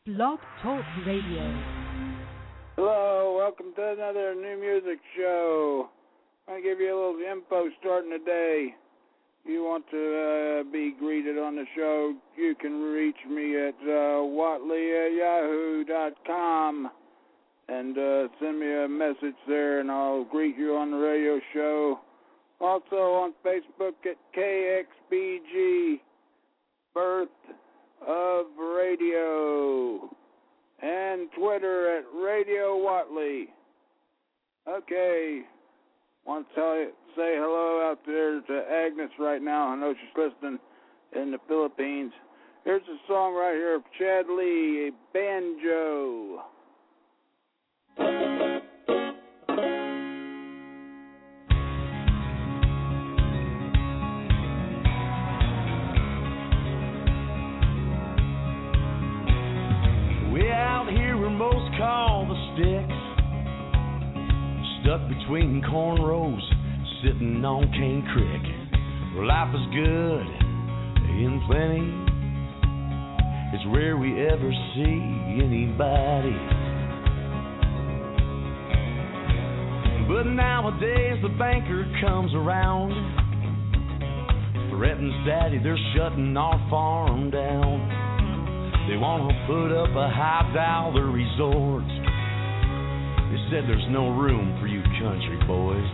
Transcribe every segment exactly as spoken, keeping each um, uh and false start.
Blog Talk Radio. Hello, welcome to another new music show. I'm going to give you a little info starting today. If you want to uh, be greeted on the show, you can reach me at uh, watley at yahoo dot com and uh, send me a message there, and I'll greet you on the radio show. Also on Facebook at K X B G, Birth of Radio, and Twitter at Radio Watley. Okay, want to tell you, say hello out there to Agnes right now. I know she's listening in the Philippines. Here's a song right here of Chad Lee, Banjo. Most call the sticks, stuck between cornrows, sitting on Cane Creek. Where life is good in plenty, it's rare we ever see anybody. But nowadays the banker comes around, threatens daddy they're shutting our farm down. They want to put up a high-dollar resort. They said there's no room for you country boys.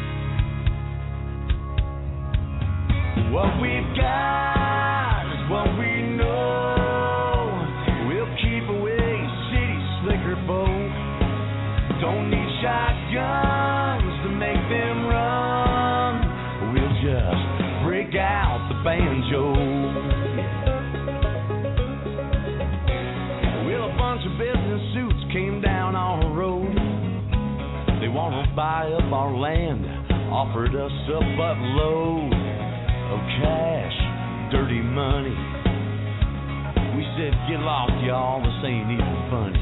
What we've got is what we know. We'll keep away city slicker folk. Don't need shotguns to make them run. We'll just break out the banjo. Business suits came down our road. They want to buy up our land, offered us a buttload of cash, dirty money. We said, get lost, y'all, this ain't even funny.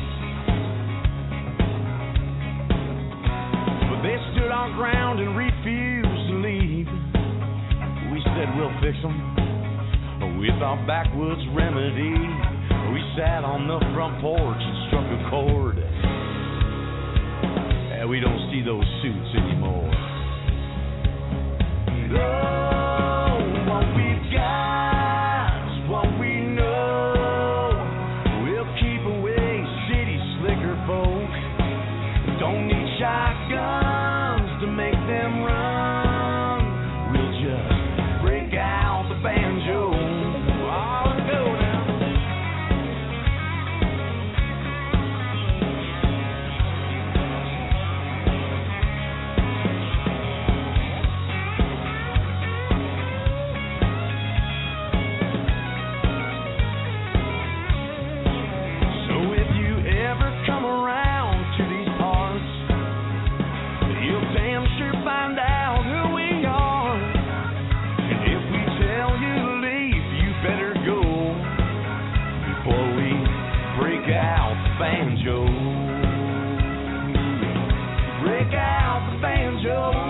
But they stood our ground and refused to leave. We said, we'll fix them with our backwoods remedy. We sat on the front porch and struck a chord. And we don't see those suits anymore. Oh, what we've got is what we know. We'll keep away city slicker folk. Don't need shotguns to make them run. We'll just break out the banjo. Banjo, break out the banjo.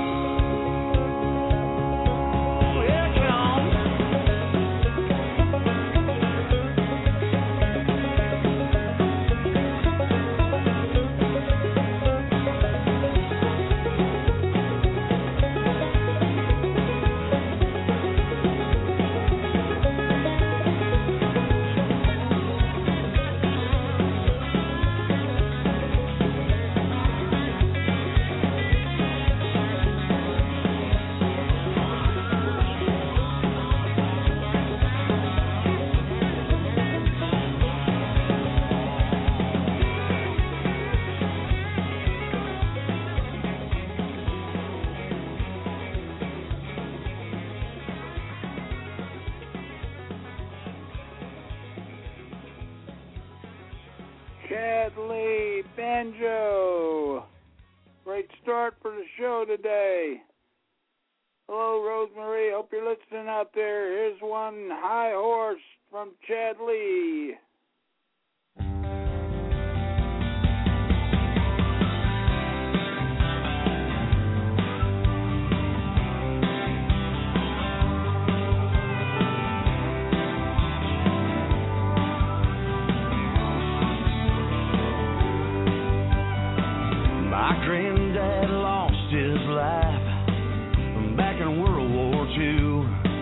Chad Lee, Banjo. Great start for the show today. Hello, Rosemary. Hope you're listening out there. Here's one, High Horse from Chad Lee. My granddad lost his life back in World War Two.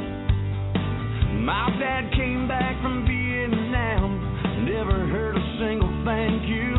My dad came back from Vietnam, never heard a single thank you.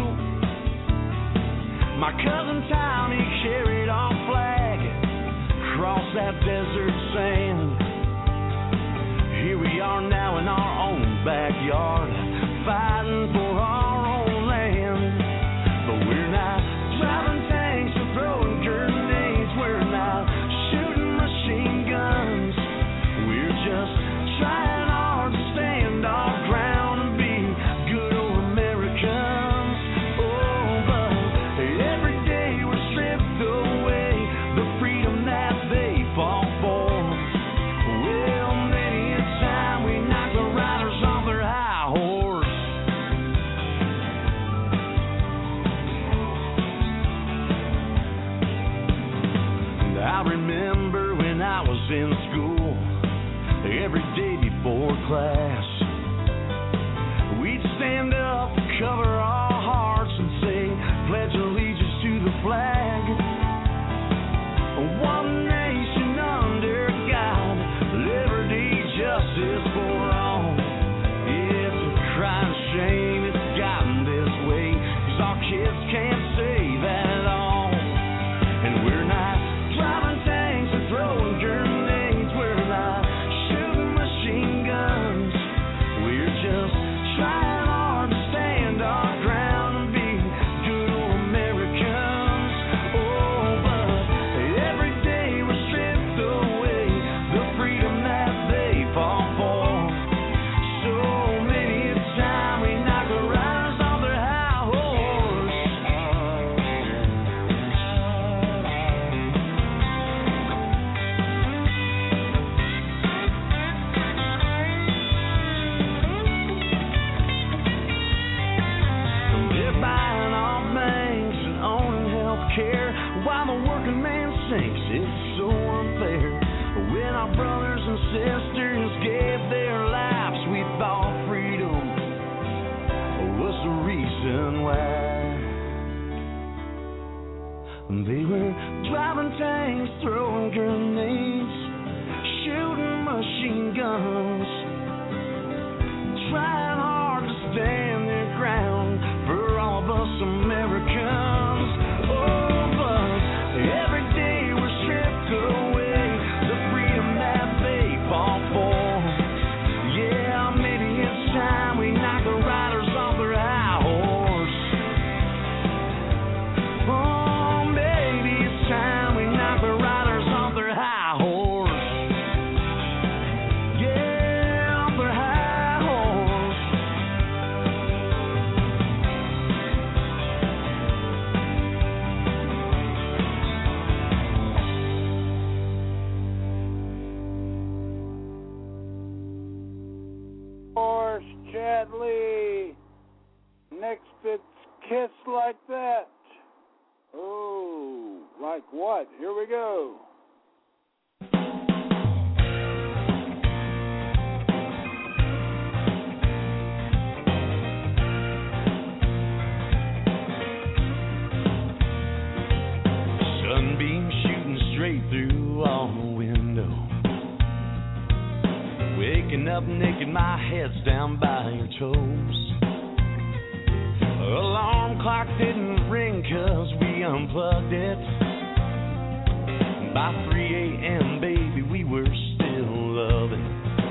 My cousin Tiny carried our flag across that desert sand. Here we are now in our own backyard, fighting for our own land. But we're not driving tanks or throwing grenades. We're not shooting machine guns. We're just trying hard to stand our ground and be good old Americans. Oh, but every day we're stripped away the freedom that they fought for. Well, many a time we knock the riders off their high horse. And I remember when I was in school, every day before class, we'd stand up, cover our hearts, and say, pledge allegiance to the flag. One nation under God, liberty, justice for all. It's a crying shame it's gotten this way, 'cause our kids can't say that at all. And we're not driving tanks and throwing grenades. We're not shooting machine guns. We're just trying hard to stand our ground and be good old Americans. Oh, but every day we're stripped away the freedom that they fought for. So many a time we knock the riders off their high horse. They're buying off banks and owning health care while the working man sinks. It's so unfair. When our brothers and sisters gave their lives, we thought freedom was the reason why. They were driving tanks, throwing grenades, shooting machine guns, trying hard to stand their ground for all of us Americans. Oh, but every day we're stripped away the freedom that they fought for. Yeah, maybe it's time we knock the riders off their high horse. Oh, maybe it's time we knock the riders off their high horse. Yeah, off their high horse. Horse Chatley. Next, it's Kiss Like That. Oh, like what? Here we go. Sunbeam shooting straight through all the window. Waking up naked, my head's down by your toes. Alarm clock didn't ring 'cause we unplugged it. By three a.m., baby, we were still loving.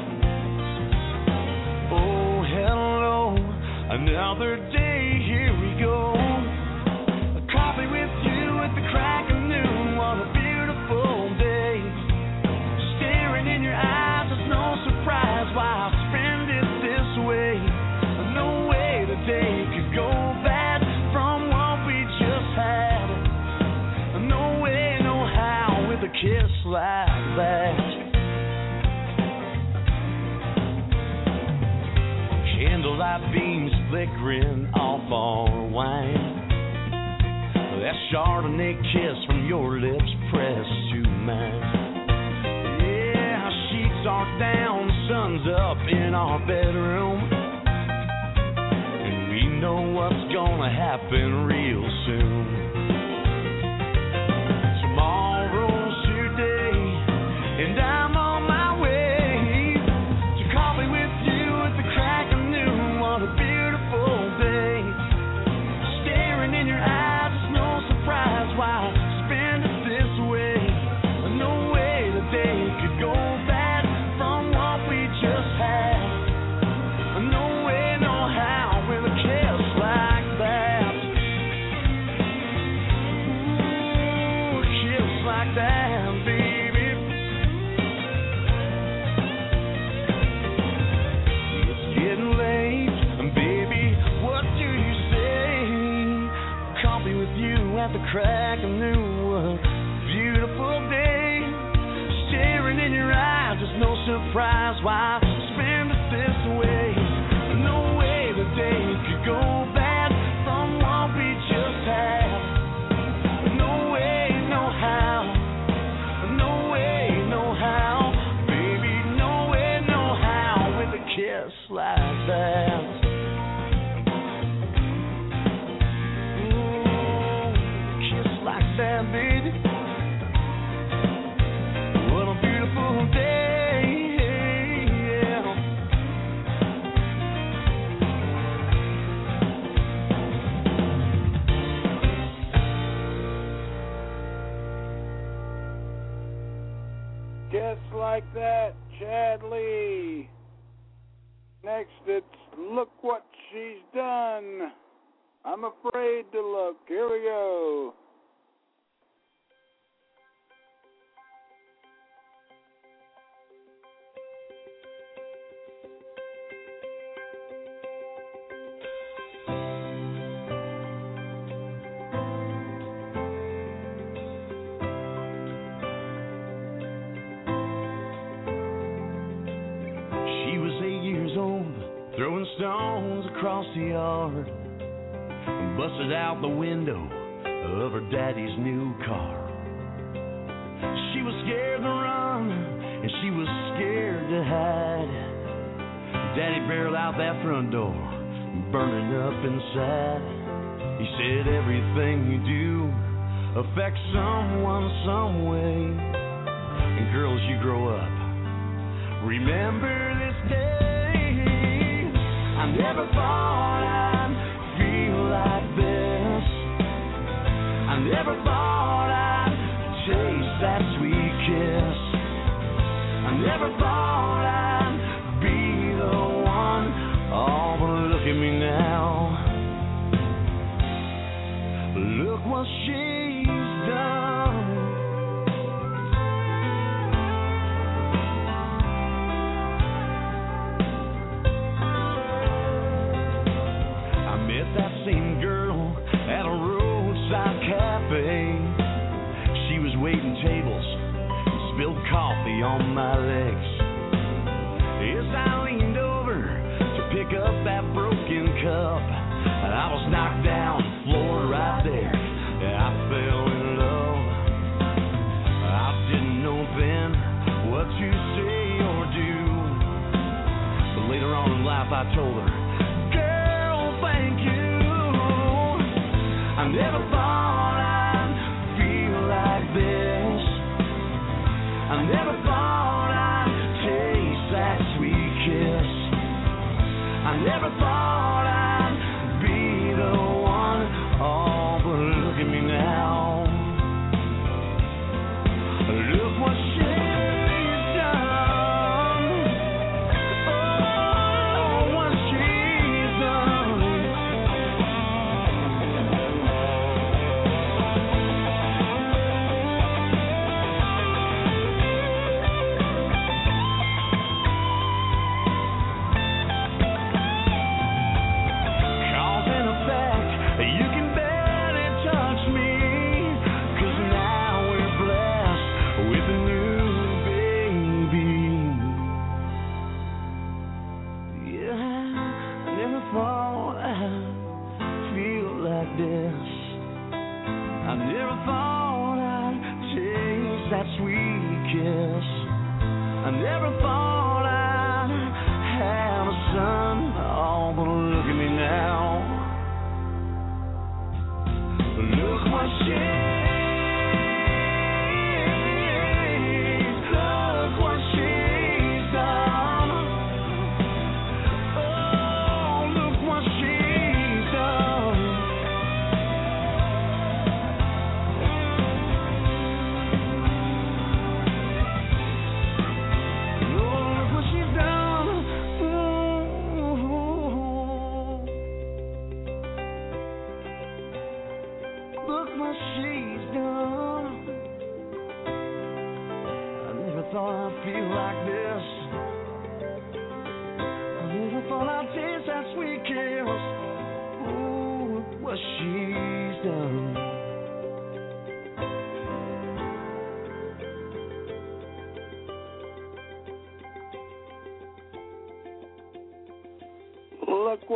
Oh, hello, another day, here we go. A coffee with you at the crack of noon, what a beautiful day. Staring in your eyes, it's no surprise why I spend it this way. No way the day could go bad from what we just had. No way, no how, with a kiss like that. Candlelight beams flickering off our wine. That Chardonnay kiss from your lips pressed to mine. Yeah, sheets are down, sun's up in our bedroom. And we know what's gonna happen real soon. the crack and knew a beautiful day. Staring in your eyes, there's no surprise why I spend it this way. No way the day could go bad from what we just had. No way, no how. No way, no how. Baby, no way, no how. With a kiss like that. Ooh, kiss like that, baby. What a beautiful day, yeah. Just like that, Chad Lee. Next, it's Look What She's Done. I'm afraid to look. Here we go. Throwing stones across the yard, busted out the window of her daddy's new car. She was scared to run, and she was scared to hide. Daddy barreled out that front door, burning up inside. He said everything you do affects someone some way. And girls, you grow up, remember this day. I never thought I'd feel like this. I never thought I'd taste that sweet kiss. I never thought I'd be the one. Oh, but look at me now. Look what she's done. That same girl at a roadside cafe. She was waiting tables and spilled coffee on my legs. As I leaned over to pick up that broken cup, I was knocked down, floored right there. I fell in love. I didn't know then what to say or do, but later on in life I told her, thank you. I never thought I'd feel like this. I never thought I'd taste that sweet kiss. I never thought I'd be the one. Oh, but look at me now. Look what she's done. Oh, what she's done.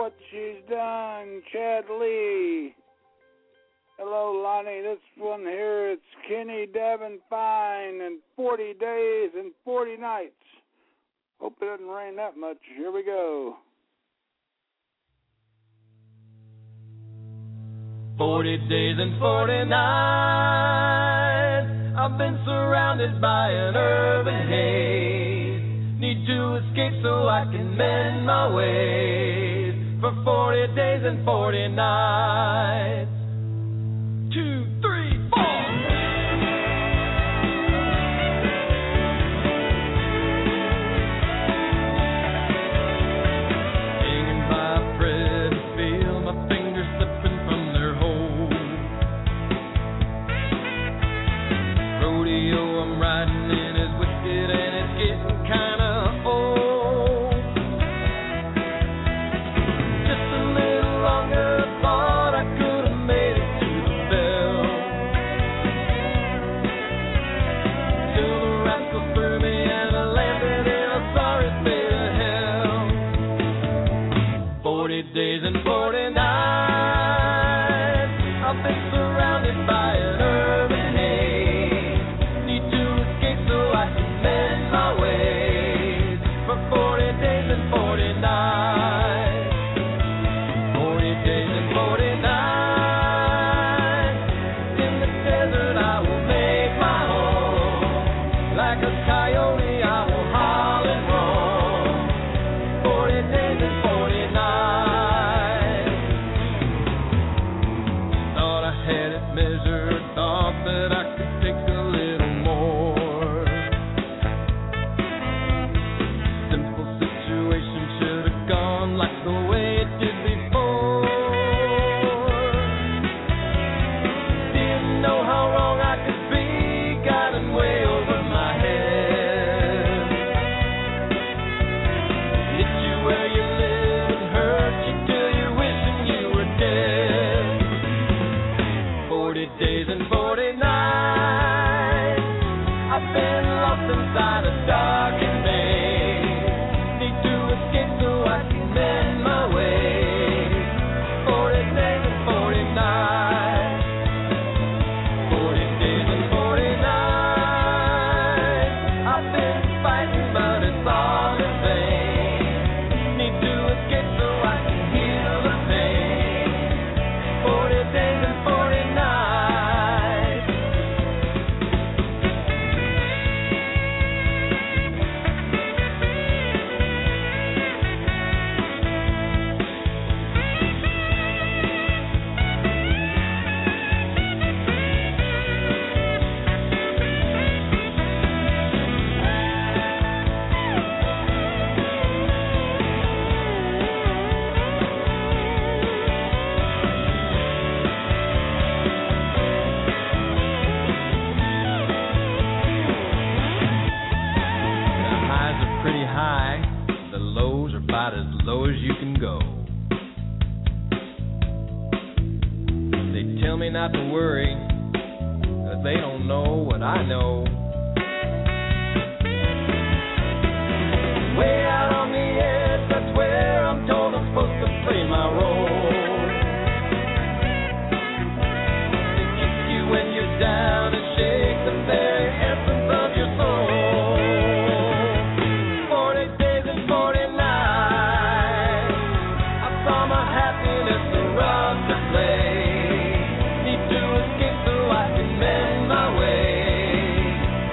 what she's done. Chad Lee. Hello, Lonnie. This one here, it's Kenny Devin Fine and forty days and forty nights. Hope it doesn't rain that much. Here we go. Forty days and forty nights, I've been surrounded by an urban haze. Need to escape so I can mend my ways. For forty days and forty nights. Two, three, four. Hanging by a thread and feel my fingers slipping from their hold. Rodeo I'm riding in is wicked and it's getting kinda old. Just a little longer, thought I could have made it to the bell. Till the rascal threw me and I landed in a sorry state of hell. Forty days and forty nights, I've been surrounded by an urban haze. Need to escape so I can mend my ways. For forty days and forty nights. Forty days and forty nights. In the desert I will make my home. Like a coyote I will howl and roam. Forty days and forty nights. Thought I had it measured, thought that I could take a little more. Simple situation should have gone like the way it did before. Didn't know how wrong I could be, gotten way over my head. Hit you where you live and hurt you till you're wishing you were dead. Forty days and forty nights, I've been lost inside a darkened maze. Need to escape so I can mend my ways. Forty days and forty nights. Forty days and forty nights. I've been fighting, but it's all in vain. Need to escape so I can heal the pain. Forty days and forty nights. The highs are pretty high, the lows are about as low as you can go. They tell me not to worry, 'cause they don't know what I know. Way out on the edge, that's where I'm told I'm supposed to play my role. To kick you when you're down and shake the very essence of your soul. Forty days and forty nights, I saw my happiness around the play. Need to escape so I can mend my way.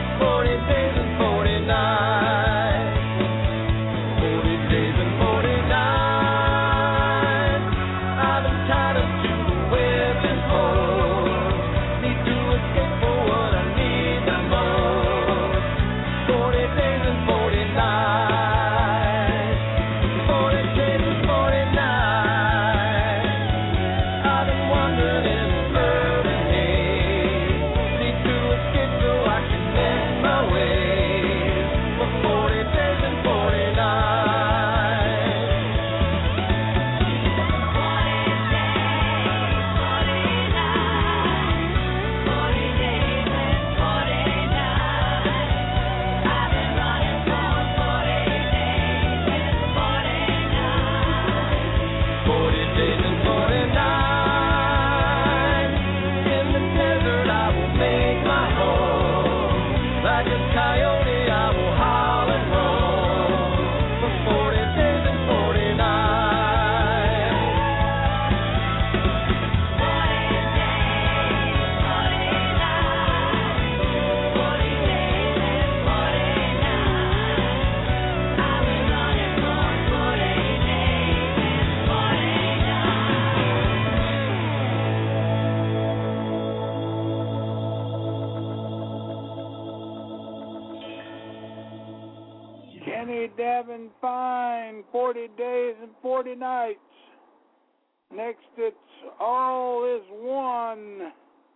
Davin Fine, forty days and forty nights. Next, it's All Is One.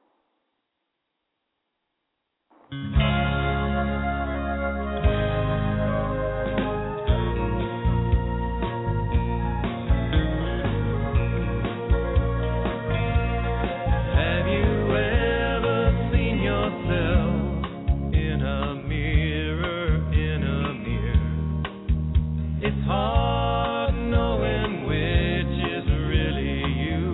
Hard knowing which is really you.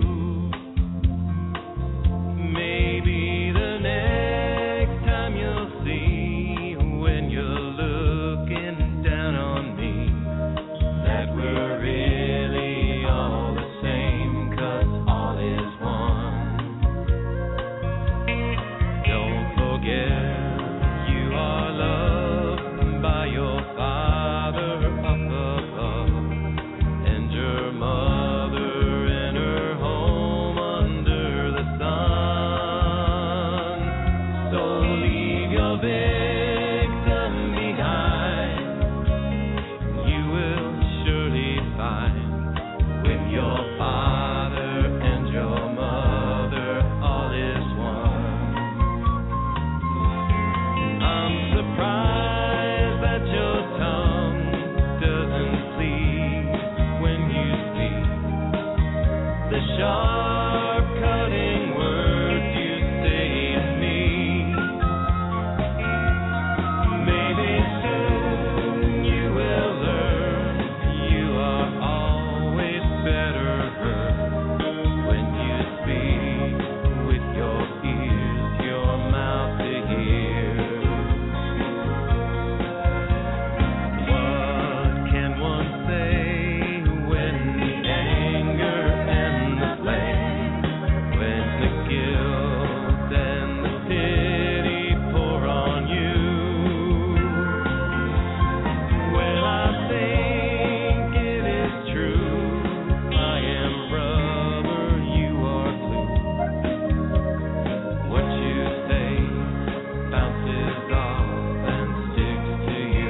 Maybe the next time you'll see when you're looking down on me that we're really all the same, 'cause all is one. Don't forget you are loved by your Father up above, and your mother in her home under the sun. So leave your victim behind. You will surely find with your father and your mother all is one. I'm surprised that your tongue doesn't please when you speak the sharp cutting words you say to me. Maybe soon you will learn you are always better heard when you speak with your ears, your mouth to hear. What can one say when the anger and the blame, when the guilt and the pity pour on you? Well, I think it is true. I am rubber, you are glue. What you say bounces off and sticks to you.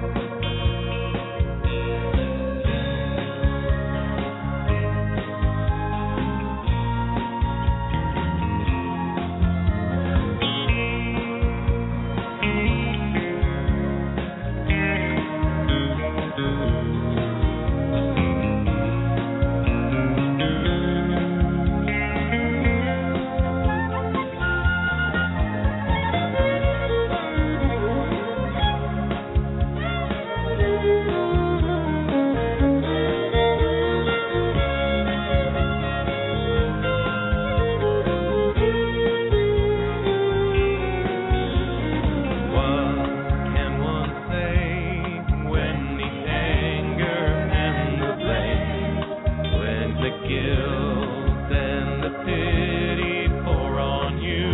What can one say when the anger and the blame, when the guilt and the pity pour on you?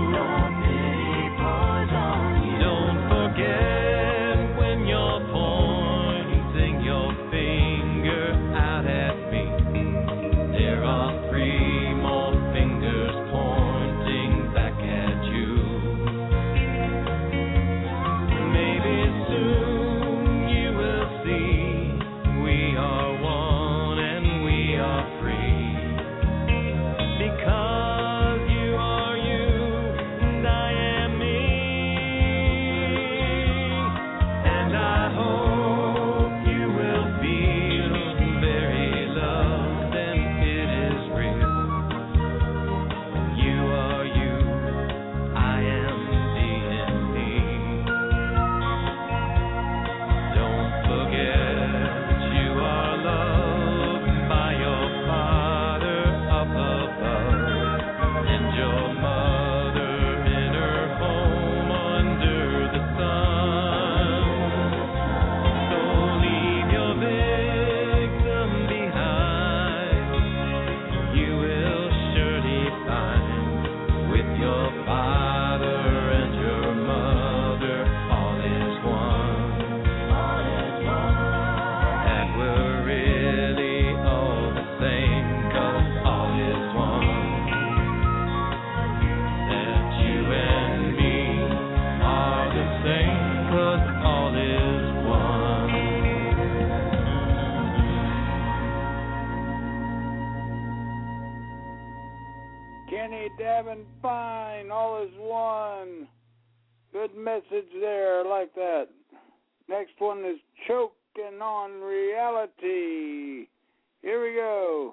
Don't forget when you're pointing your finger out at me, there are three more fingers pointing back at you. Maybe soon you will see we are one and we are free, because you are you and I am me. And I hope you will feel very loved and it is real. Kenny Davin Fine, all is one. Good message there, I like that. Next one is Choking on Reality. Here we go.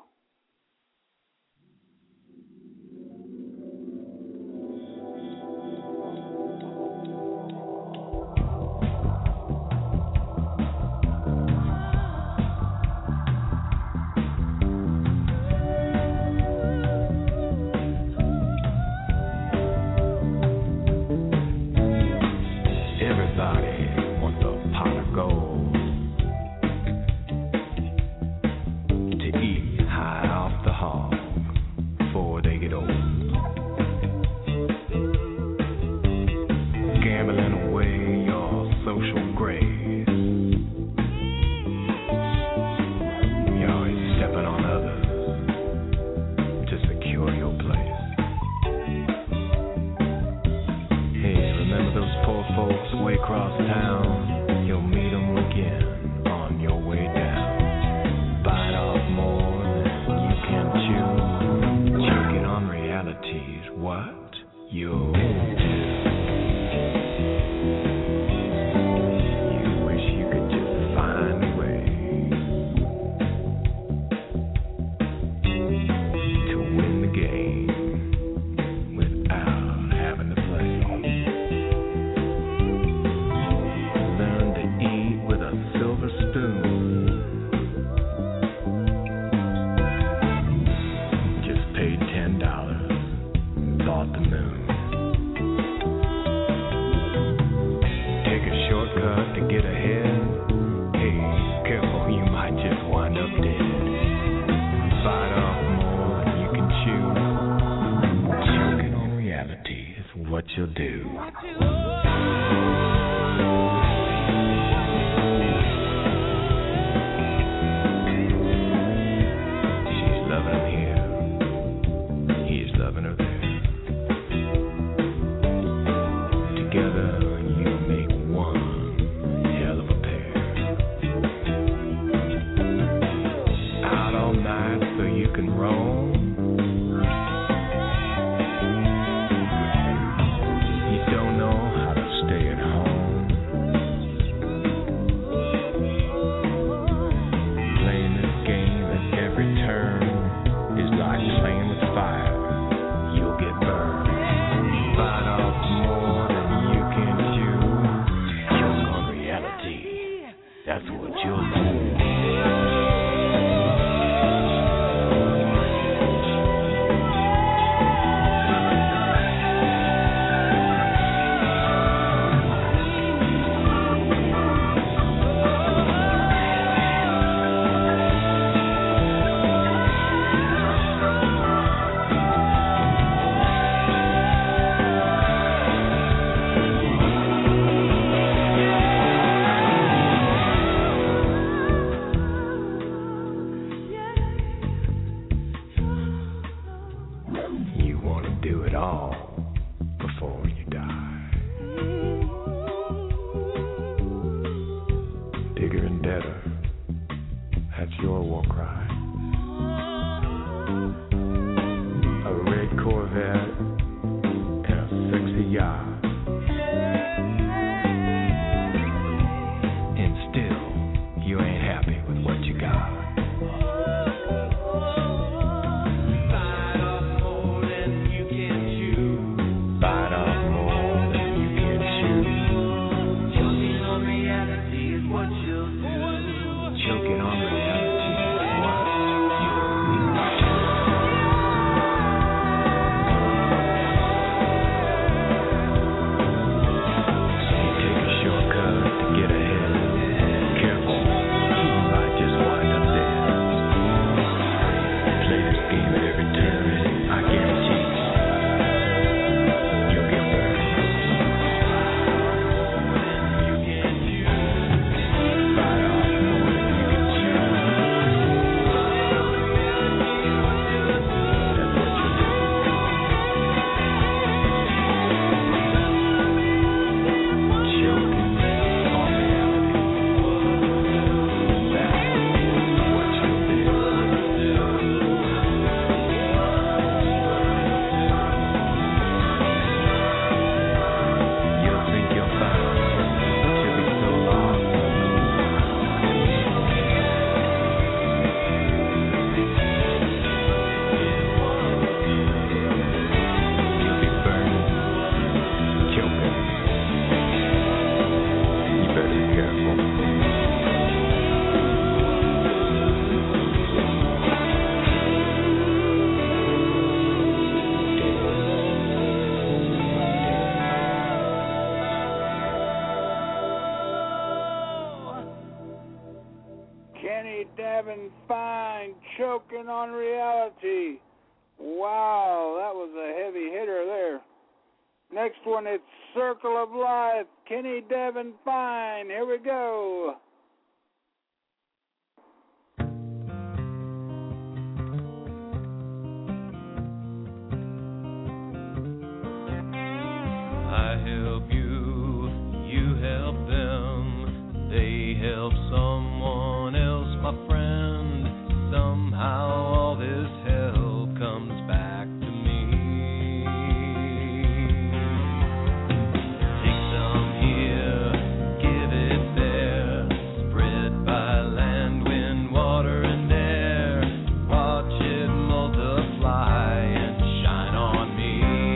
Bite off more Devin Fine, Choking on Reality. Wow, that was a heavy hitter there. Next one, it's Circle of Life, Kenny Devin Fine. Here we go. I help you, you help them, they help someone else, my friend. Somehow all this help comes back to me. Take some here, give it there, spread by land, wind, water, and air. Watch it multiply and shine on me.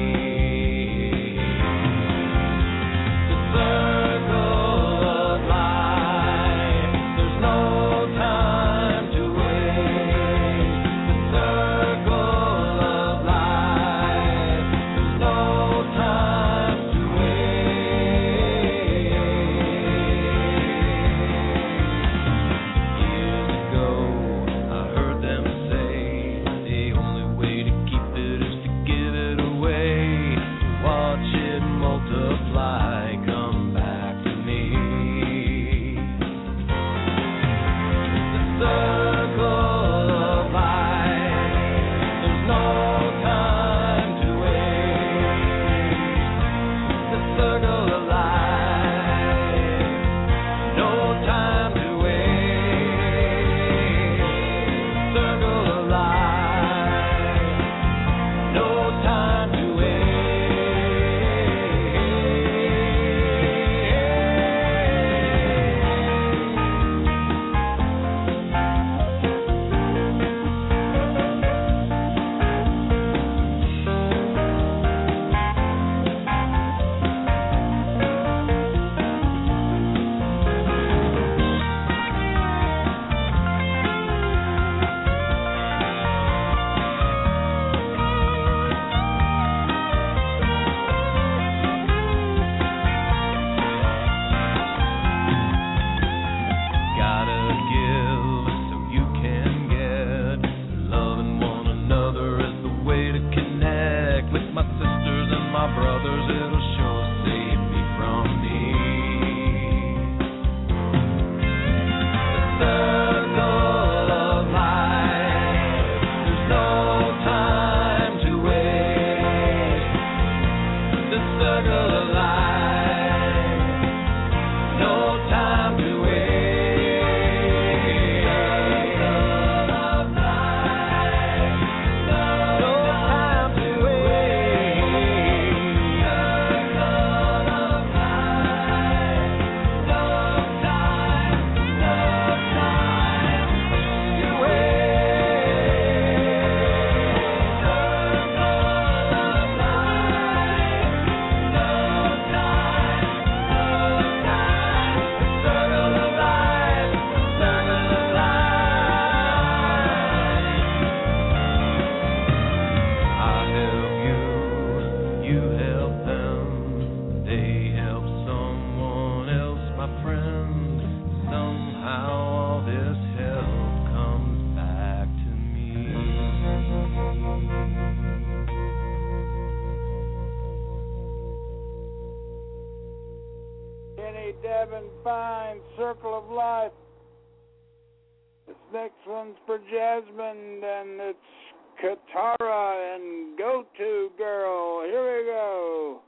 Devin Fine, Circle of Life. This next one's for Jasmine, and it's Katara and Go To Girl. Here we go.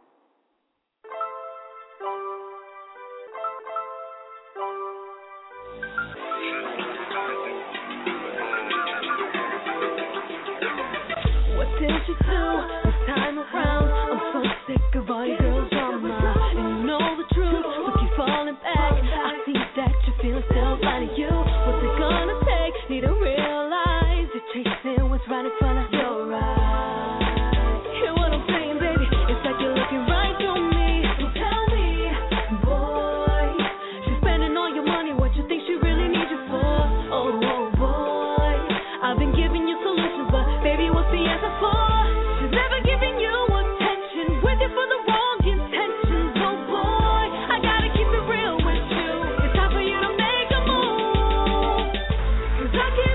What did you do this time around? I'm so sick of all your girls' drama. And you know the truth, so keep falling back. I see that you're feeling still finding you. What's it gonna take? Need to realize you're chasing what's right in front of your eyes. Hear what I'm saying, baby? It's like you're looking right through me. So tell me, boy, she's spending all your money. What you think she really needs you for? Oh, oh boy, I've been giving you solutions, but baby, what's the answer for? She's never giving you attention, with you for the wrong intentions. Oh boy, I gotta keep it real with you. It's time for you to make a move, 'cause I can't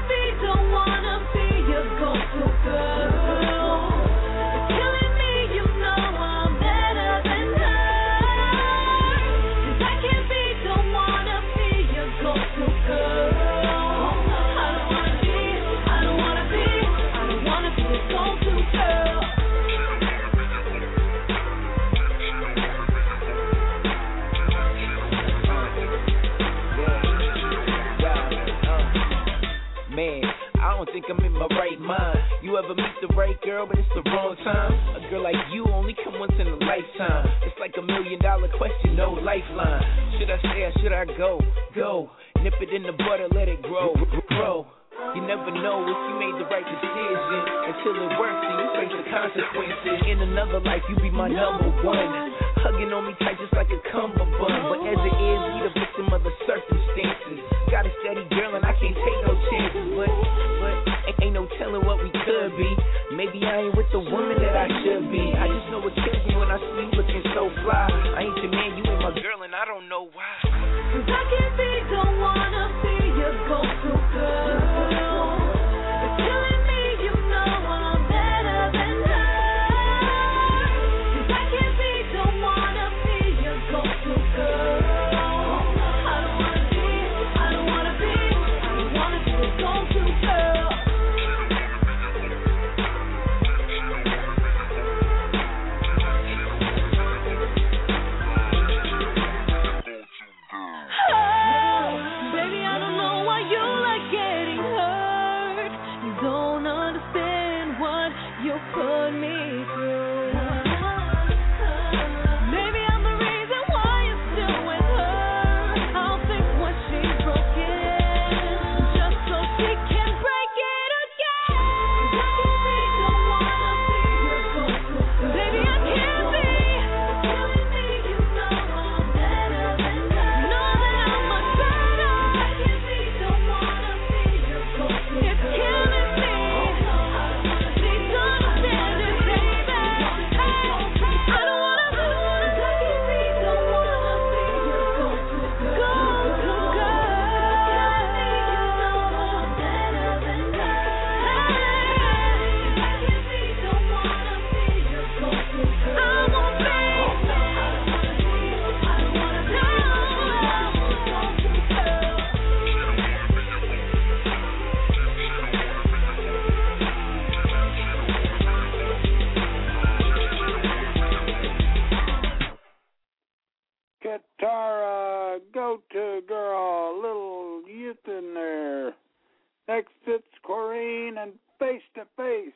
right girl, but it's the wrong time. A girl like you only come once in a lifetime. It's like a million dollar question, no lifeline. Should I stay or should I go? Go. Nip it in the butter, let it grow, grow. You never know if you made the right decision until it works and you face the consequences. In another life, you be my number one. Hugging on me tight just like a cummerbund. But as it is, we the victim of the circumstances. Got a steady girl and I can't take no chances. But, but ain't, ain't no telling what we could be. Maybe I ain't with the woman that I should be. I just know it kills me when I see you looking so fly. I ain't your man, you ain't my girl, and I don't know why. Cause I can't be, don't wanna be your go-to girl. It's killing me, you know I'm better than her. Cause I can't be, don't wanna be your go-to girl. I don't wanna be, I don't wanna be, I don't wanna be your go-to girl. Put me through. Maybe I'm the reason why you're still with her. I'll fix what she's broken, just so she can break it again. I can't be, don't wanna be your go-to girl. Baby, I can't be. It's killing me, you know I'm better than that. Know that I'm much better. I can't be, don't wanna be your go-to girl. It's killing me. Katara, go-to girl, little youth in there. Next it's Corrine and Face to Face.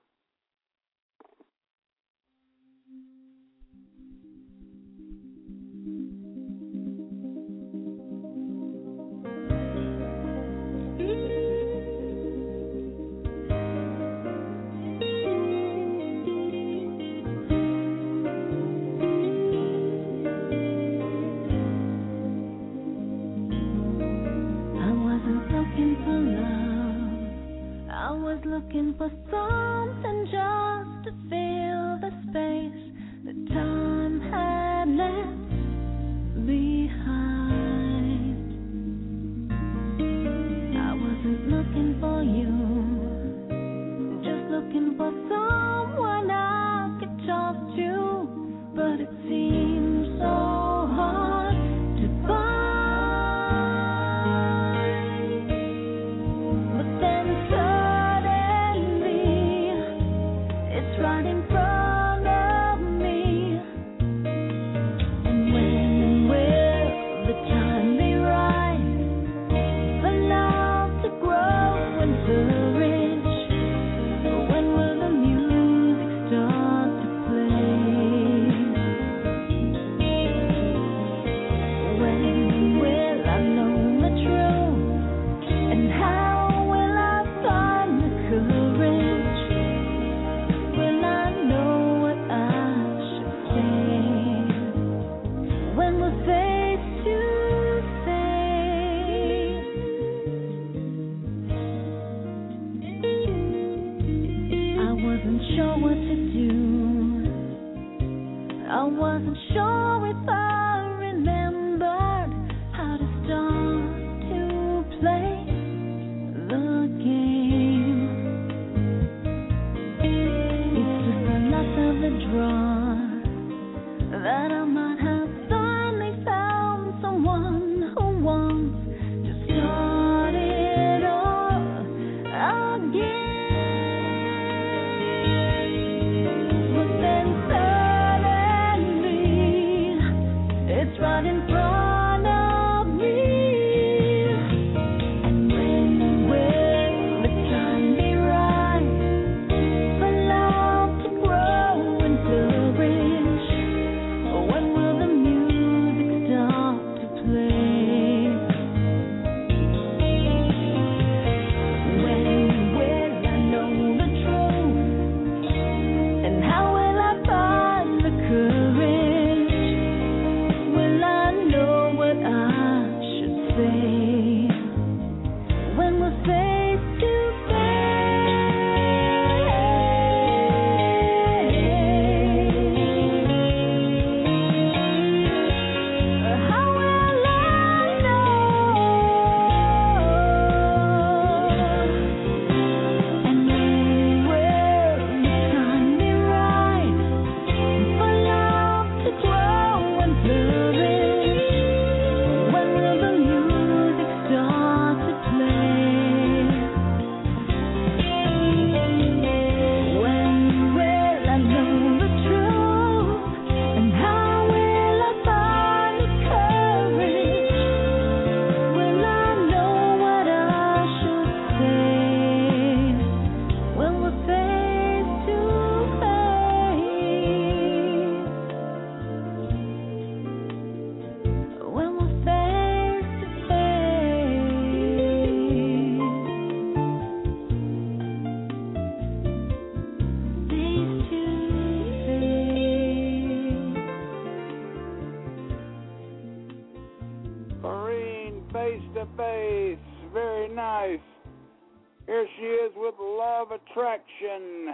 Looking for something just to fill the space that time had left behind. I wasn't looking for you, just looking for someone I could talk to, but it seems so hard to find. But then right in front of me. And when will the time be right for love to grow and flourish? When will the music start to play? When will I know the truth? And how will I find the courage? Will I know what I should say when we're face to face? I wasn't sure what to do. I wasn't sure if I remembered how to start to play the game. Of the draw that I might have finally found someone who wants to start it all again. But then suddenly nice. Here she is with Love Attraction.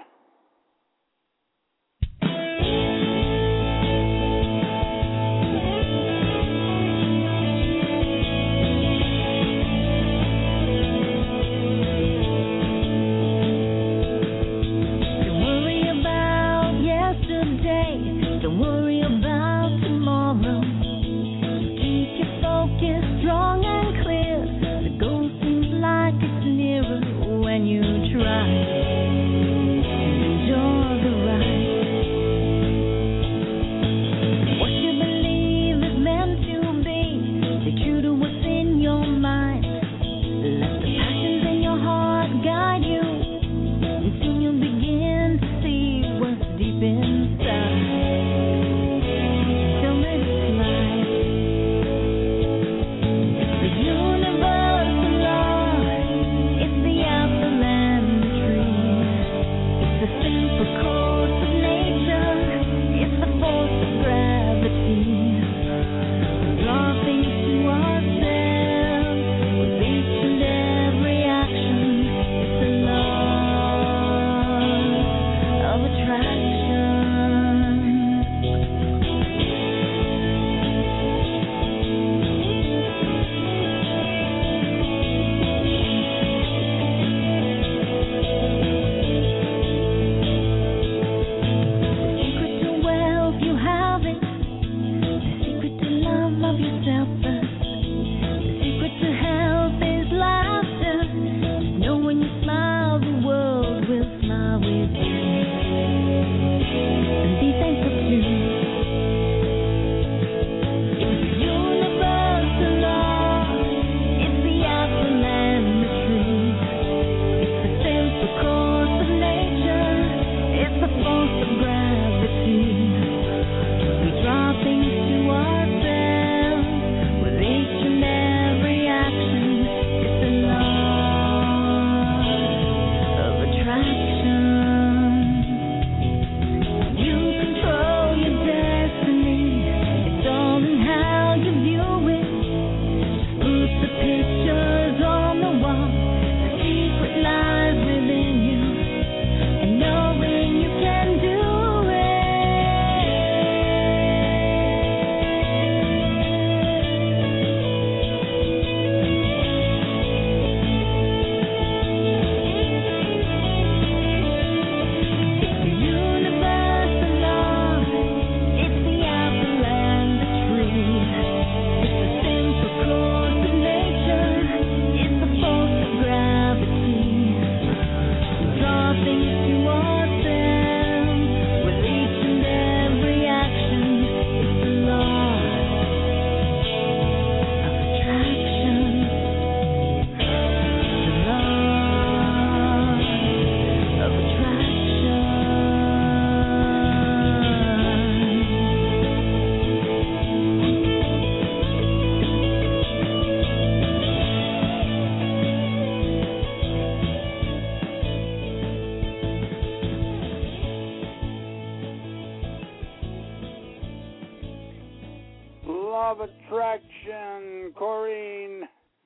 Love Attraction, Corrine.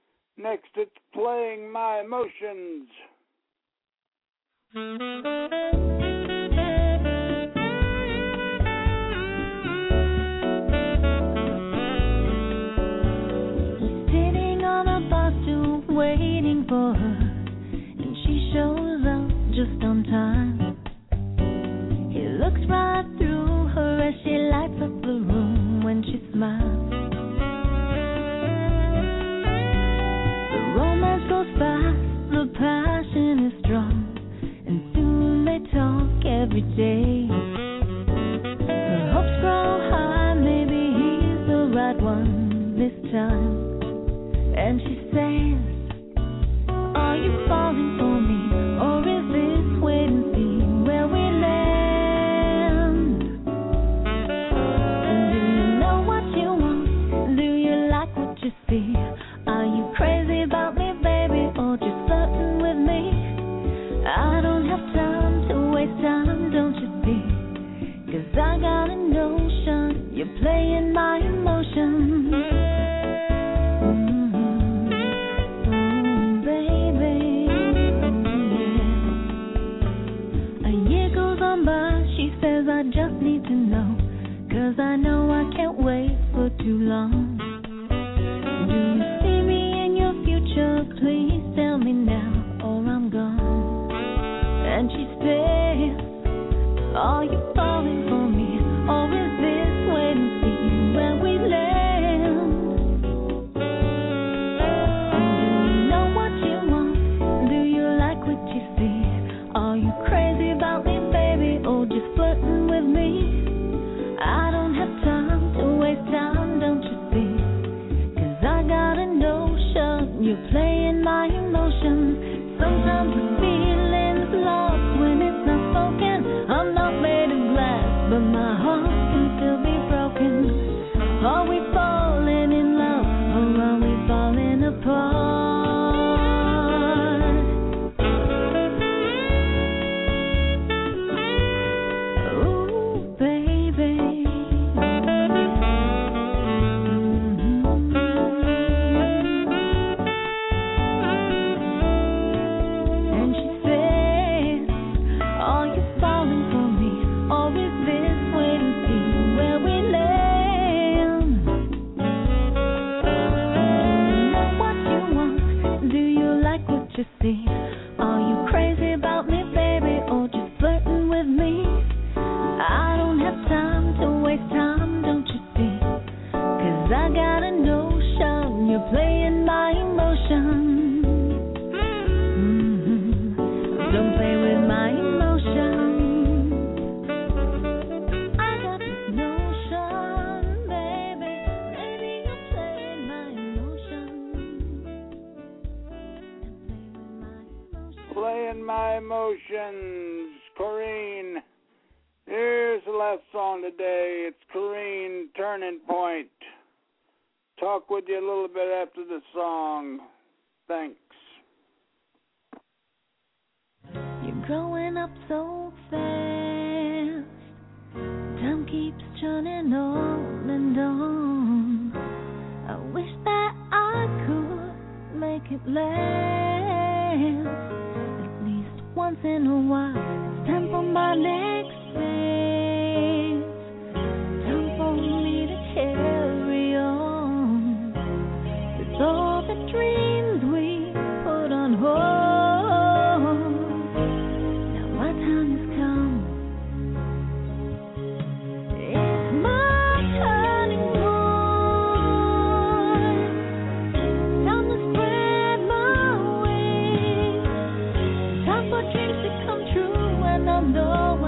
Next, it's Playing My Emotions. Sitting on a bus stool waiting for her, and she shows up just on time. He looks right through her as she lights up the room when she smiles. The romance goes fast, the passion is strong, and soon they talk every day. Her hopes grow high, maybe he's the right one this time. And she says, are you falling for me, or is this wait and see where we land? And do you know what you want? Do you like what you see? Are you crazy about me, baby, or just flirting with me? I don't have time to waste time, don't you see? 'Cause I got a notion, you're playing my emotions. Mm-hmm. Mm, baby. just need to know, 'cause I know I can't wait for too long. Do you see me in your future? Please tell me now, or I'm gone. And she says, are you falling for me, or is this wait and see where we land? Do you know what you want? Do you like what you see? Are you crazy about me, baby, or just flirting with me? I don't have time to waste time, don't you see? 'Cause I got a notion, you're playing my emotions. Sometimes the feeling's lost when it's not spoken. I'm not made of glass, but my heart can still be broken. Are we falling in love, or are we falling apart? Ooh, baby. And she says, are you falling for me, or is this wait and see where we land? Do you know what you want? Do you like what you see? Are you crazy about me, baby, or just flirting with me? I don't have time to waste time, don't you see? 'Cause I got a notion, you're playing my emotions. Mhm. Don't play with my emotions. I got this notion, baby. Maybe you're playing my emotions. And play with my emotions. Playing my emotions, Corrine. Here's the last song today. It's Corrine, Turning Point. Talk with you a little bit after the song. Thanks. You're growing up so fast. Time keeps churning on and on. I wish that I could make it last. At least once in a while. It's time for my next phase. Time for me to carry on with all the dreams we put on hold. Now my time has come. It's my turning point. Time to spread my wings. Time for dreams to come true, and I know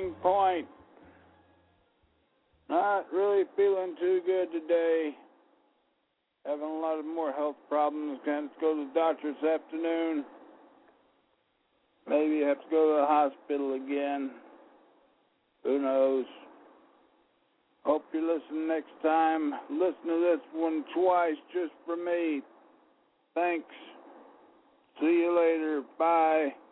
breaking point. Not really feeling too good today. Having a lot of more health problems. Can't go to the doctor this afternoon. Maybe have to go to the hospital again. Who knows? Hope you listen next time. Listen to this one twice just for me. Thanks. See you later. Bye.